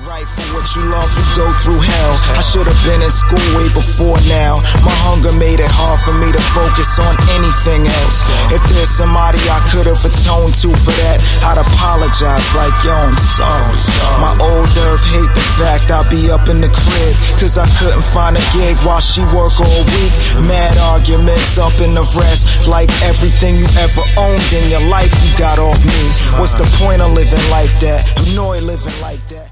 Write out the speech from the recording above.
right for what you love, you go through hell. I should have been in school way before now. My hunger made it hard for me to focus on anything else. If there's somebody I could have atoned to for that, I'd apologize like, yo, I'm sorry. My old Earth hate the fact I be up in the crib, cause I couldn't find a gig while she work all week. Mad arguments up in the rest, like everything you ever owned in your life you got off me. What's the point of living like that? You know I living like that.